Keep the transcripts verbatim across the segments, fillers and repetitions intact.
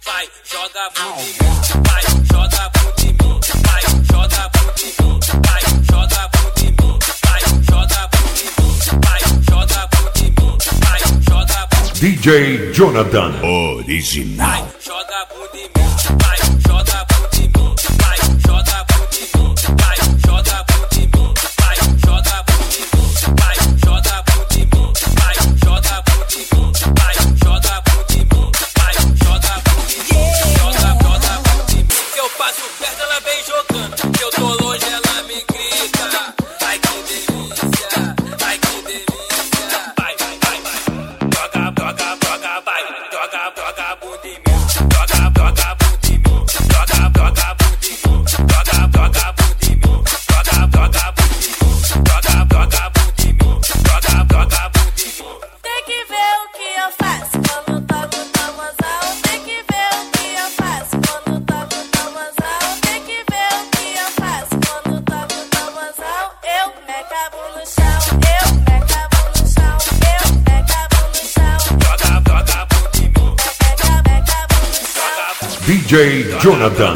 vai, joga bunda em mim, vai, joga bunda em mim, vai, joga bunda em mim, vai, joga bunda em mim, vai, joga bunda em mim, vai, joga bunda em mim, vai, joga bunda. D J Jonathan Original. Vai, joga bunda em mim, vai, joga bunda em mim, vai, joga bunda em mim, vai, joga bunda em mim, vai, joga bunda em mim, vai, joga bunda em mim, vai, joga bunda em mim, vai, joga bunda em mim, vai, joga bunda em mim, joga, joga bunda em mim. Se eu passo perto, ela vem jogando. Se eu tô longe, ela me grita. Ai que delícia, ai que delícia. Vai, vai, vai, vai. Joga, joga, joga, vai. Joga, joga bunda em mim. Joga, joga bunda em mim. Joga, joga bunda em mim. Joga, joga bunda em mim. Joga, joga bunda em mim. Joga, joga bunda em mim. Joga, joga bunda em mim. Tem que ver o que eu faço quando toco tamborzão. Tem que ver o que eu faço quando toco tamborzão. Tem que ver o que eu faço quando toco tamborzão. Eu me acabo no chão, eu me acabo no chão, eu me acabo no chão. Joga, joga bunda em mim. Me acabo, me acabo no chão. D J Jonathan.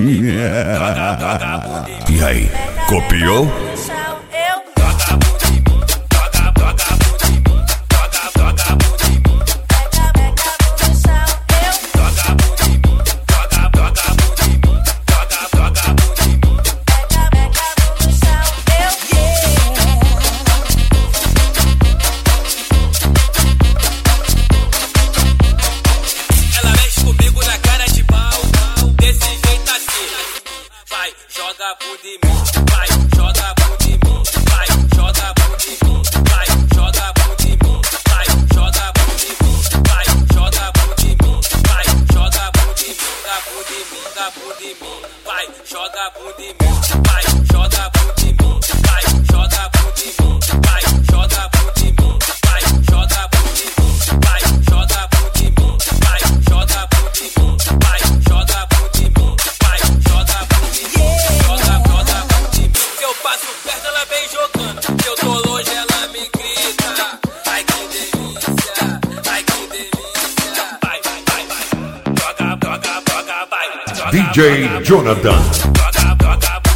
E aí, copiou? No chão, eu Joga bunda em mim. Joga, joga bunda em mim. Joga, joga bunda em mim. me acabo, me acabo no chão, eu Joga bunda em mim. Joga, joga bunda em mim. Joga, joga bunda em mim. me acabo, me acabo no chão, eu Ela mexe comigo na cara de pau, desse jeito assim. Vai, joga bunda em mim. Vai, joga bunda em mim. Vai, joga bunda em mim. Vai, joga bunda em mim. Vai, joga bunda em mim. Vai, joga bunda em mim. Vai, joga bunda em mim. Joga bunda em mim. Joga bunda em mim. Vai, joga bunda em mim. Vai, joga bunda em mim. Vai, joga bunda em mim. Vai, joga bunda em mim. Vai, joga bunda em mim. Vai, joga bunda em mim. Vai, joga bunda em mim. Vai, joga bunda em mim. Vai, joga bunda em mim. Joga, joga bunda em mim. Se eu passo perto, ela vem jogando. Se eu tô longe, ela me grita. Ai que delícia, ai que delícia. Vai, vai, vai, vai. Joga, joga, joga, vai. Joga, D J joga, Jonathan. joga, joga,